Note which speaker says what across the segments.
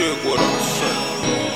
Speaker 1: dig what I'm saying.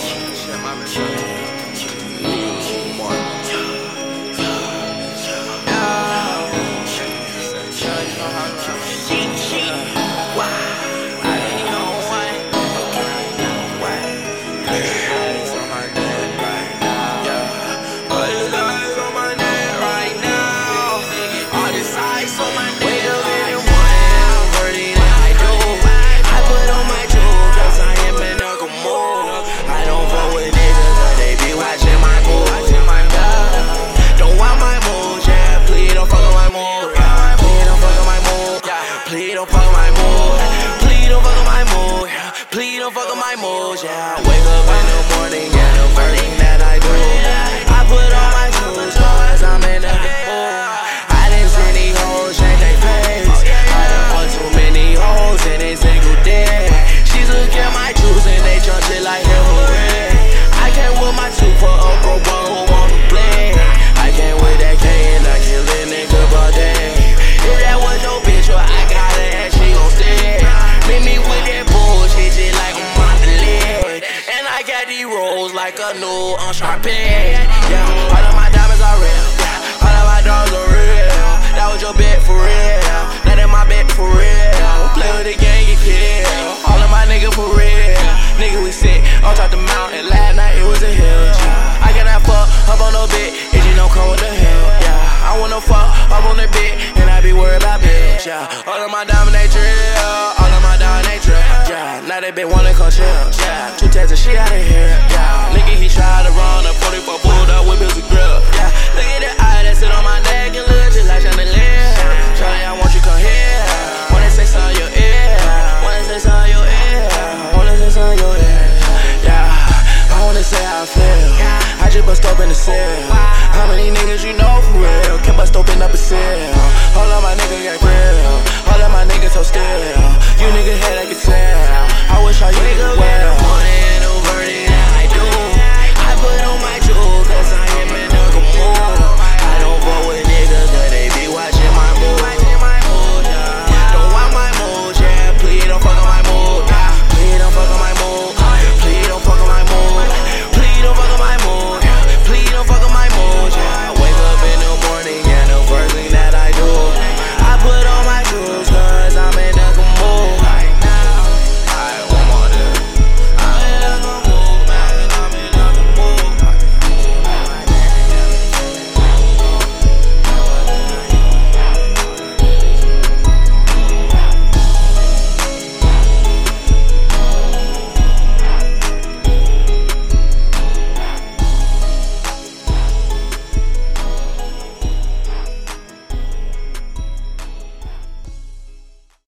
Speaker 2: Please don't fuck up my mood, yeah. Wake up in the morning, yeah, the first thing that I do, I put on my shoes, cause I'm in the mood. I done seen these hoes change their face. I done fucked too many hoes in a single day. She took care of my juice and they jumped it like heroin. I can't with my two for a broke one who wanna play. I can't with that K and I kill a nigga all day. If that was your bitch, or I got her and she gon' stay. Meet me with that bullshit just like I'm on the lid. And I got these rolls like a new unsharp pen. Yeah, all of my diamonds are real. Yeah, all of my dogs are real. That was your bet for real. Now that my bet for real. Play with the gang, get killed. All of my niggas for real. Nigga, we sit on top the mountain. Last night it was a hill. Yeah. I cannot fuck up on no bit if you don't come with the hell. Yeah, I wanna fuck up on the bit and I be worried about bills. Yeah, all of my diamonds they drill. All of my diamonds they drill. Yeah, now they been wanna come chill. Yeah, 2 tests of shit out of here. Yeah, nigga he tried to run a 44 pulled up with his grill. Yeah, look at the eye that sit on my neck and look just like chandelier. Shawty, I want you come here. Wanna say something in your ear. Wanna say something in your ear. Wanna say something in your ear. Yeah, I wanna say how I feel. I just bust open the cell. How many niggas you know for real? Can bust open up a cell. All of my niggas got grill. All of my niggas so still. You niggas head I can tell. I wish I